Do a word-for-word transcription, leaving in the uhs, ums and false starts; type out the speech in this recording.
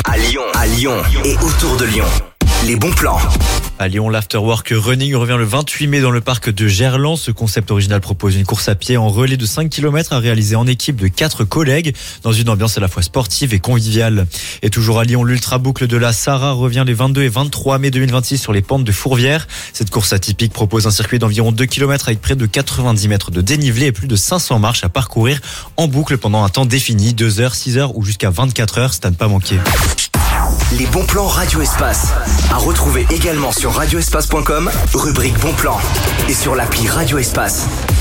à Lyon, à Lyon et autour de Lyon. Les bons plans. À Lyon, l'Afterwork Running revient le vingt-huit mai dans le parc de Gerland. Ce concept original propose une course à pied en relais de cinq kilomètres à réaliser en équipe de quatre collègues dans une ambiance à la fois sportive et conviviale. Et toujours à Lyon, l'Ultra Boucle de la Sarah revient les vingt-deux et vingt-trois mai deux mille vingt-six sur les pentes de Fourvière. Cette course atypique propose un circuit d'environ deux kilomètres avec près de quatre-vingt-dix mètres de dénivelé et plus de cinq cents marches à parcourir en boucle pendant un temps défini, deux heures, six heures ou jusqu'à vingt-quatre heures, c'est à ne pas manquer. Les bons plans Radio Espace. À retrouver également sur radio espace point com, rubrique bons plans. Et sur l'appli Radio Espace.